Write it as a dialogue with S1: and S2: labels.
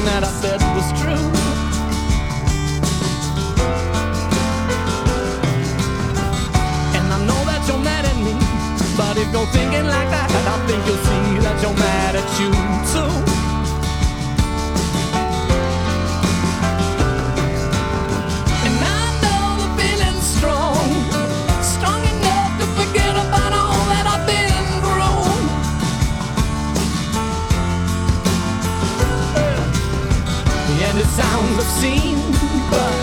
S1: that I said was true. And I know that you're mad at me, but if you're thinking like that, I think you'll see that you're mad at you too. And I know the feeling's strong, strong enough to forget about all that I've been through. And it sounds obscene, but